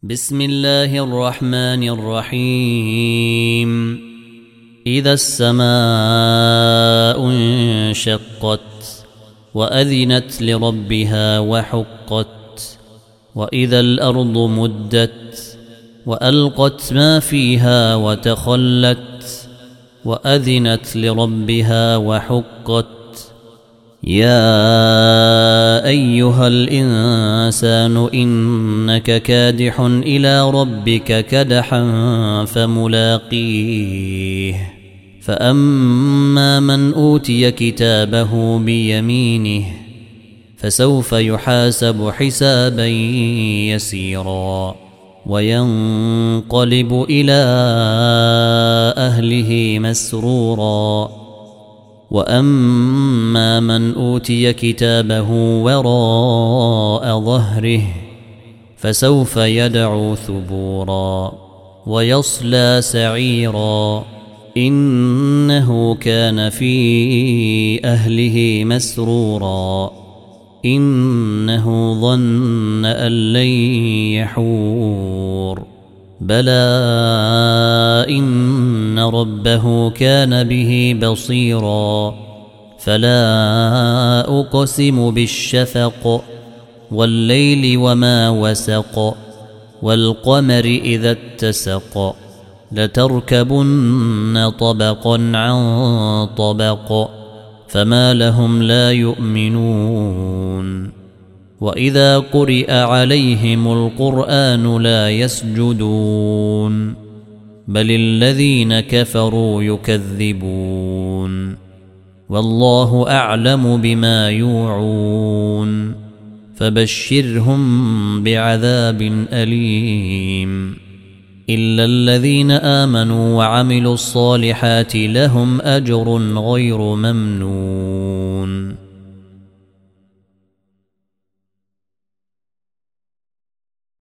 بسم الله الرحمن الرحيم. إذا السماء انشقت وأذنت لربها وحقت وإذا الأرض مدت وألقت ما فيها وتخلت وأذنت لربها وحقت. يا أيها الإنسان إنك كادح إلى ربك كدحا فملاقيه. فأما من أوتي كتابه بيمينه فسوف يحاسب حسابا يسيرا وينقلب إلى أهله مسرورا. وأما من أوتي كتابه وراء ظهره فسوف يدعو ثبورا ويصلى سعيرا إنه كان في أهله مسرورا إنه ظن أن لن يحور بلى إن ربه كان به بصيرا. فلا أقسم بالشفق والليل وما وسق والقمر إذا اتسق لتركبن طبقا عن طبق فما لهم لا يؤمنون. وإذا قرئ عليهم القرآن لا يسجدون بل الذين كفروا يكذبون والله أعلم بما يوعون فبشرهم بعذاب أليم. إلا الذين آمنوا وعملوا الصالحات لهم أجر غير ممنون.